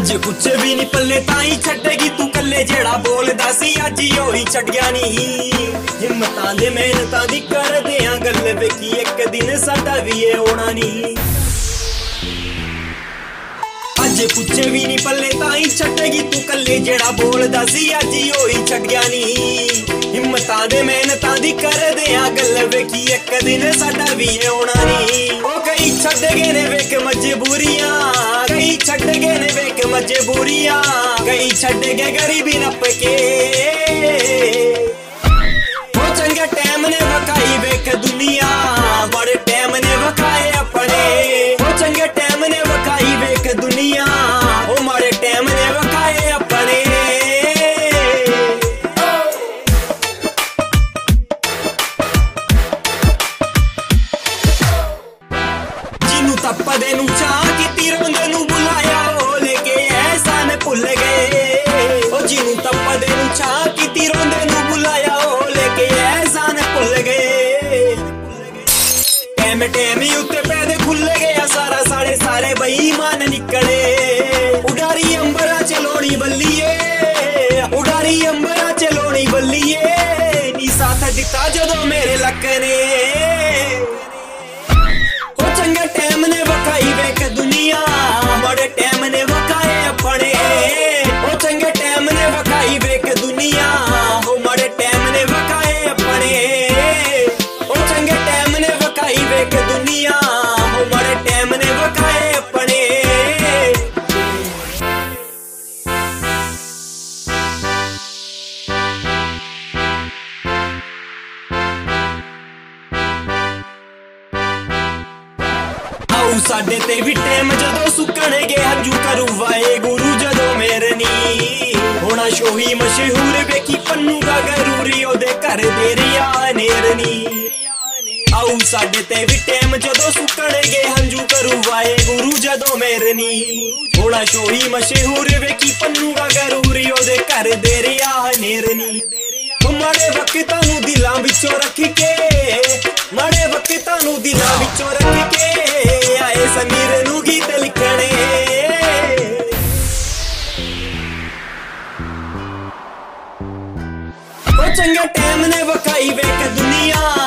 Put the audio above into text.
अज कुछ भी नहीं पल्ले ताई छड्डेगी तू कल्ले जेड़ा बोलदा सी अज ओही छड़ गया नी। हिम्मतां दे मेहनतां दी करदे आ गल वेखी एक दिन साडा भी होना नी। अज कुछ भी नहीं पल्ले ताई छड्डेगी तू कल्ले जेड़ा बोलदा सी अज ओही छड़ गया नी। हिम्मतां दे मेहनतां दी करदे आ गल वेखी एक दिन साडा भी होना नी। ओ कई छड्ड गए ने वेख मजबूरियां, कई छड्ड गए ने वेख मजबूरियां, कई छड्ड गए गरीबी नप के। ओ चंगे टाइम ने वकाई वेख दुनिया, बड़े टाइम ने वकाए अपने। ओ चंगे टाइम ने वकाई वेख दुनिया, ओ माड़े टाइम ने वकाए अपने। जिन्नू तपदे नू चाह कीती रोंदे नू बुलाया ओ लेके एहसान भुल गए। ओ जिन्नू तपदे नू चाह कीती रोंदे नू बुलाया ओ लेके एहसान भुल गए। टैम टैम ही उत्ते पैदे खुल गया सारा साढ़े सारे बेईमान निकले। उडारी अंबरा चलोनी बल्लिए, उडारी अंबरा चलोनी बल्लिए, नी साथ दिता जदों मेरे लक ने। ओ चंगा टाइम ने वकाई वेख दुनिया, बड़े टाइम ने वकाए अपने। ओ चंगे टाइम ने वकाई वेख दुनिया, ओ बड़े टाइम ने वकाए अपने। ओ चंगे टाइम ने वकाई वेख दुनिया, ओ बड़े टाइम ने वकाए अपने। साडे ते भी टाइम जदों सुकणगे हंजू करू वाहेगुरु जदों मेरे नी। होना शोही मशहूर वेखी पन्नूगा गरूरी ओदे घर दे रिया नेरनी। आऊ साडे ते भी टाइम जदों सुकणगे हंजू करू वाहेगुरु जदों मेरे नी। होना शोही मशहूर वेखी पन्नूगा गरूरी ओदे घर दे रिया नेरनी। माड़े वक्तां नू दिलां विचों रख के, माड़े वक्तां नू दिलां विचों रख के आए समीर नू गीत लिखणे। ओ चंगे टाइम ने वकाई वेख दुनिया,